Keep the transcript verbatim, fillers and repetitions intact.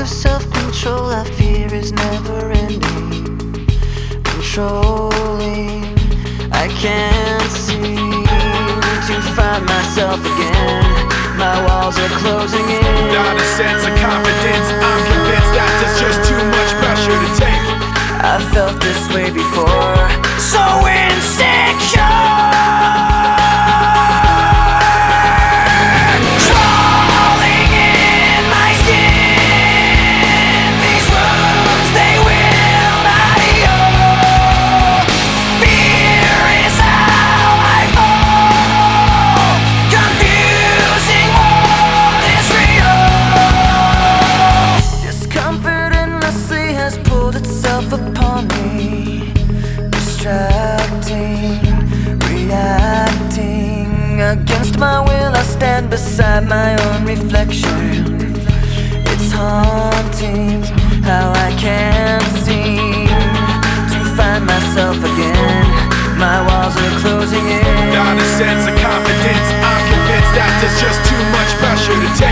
of self-control I fear is never ending, controlling. I can't seem to find myself again. My walls are closing in. Not a sense of confidence, I'm convinced that there's just too much pressure to take. I felt this way before, so insecure. Upon me, distracting, reacting against my will. I stand beside my own reflection. It's haunting how I can't seem to find myself again. My walls are closing in. Not a sense of confidence, I'm convinced that there's just too much pressure to take.